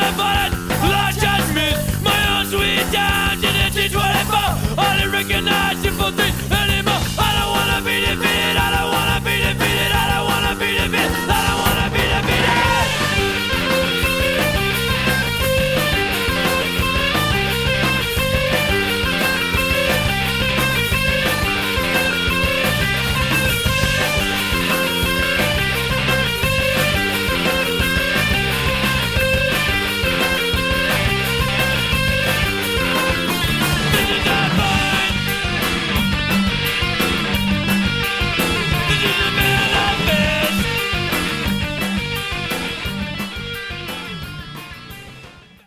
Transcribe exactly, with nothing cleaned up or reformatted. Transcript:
the fallen, Lord judge me. My own sweet time, didn't teach what I found. All the recognized simple things.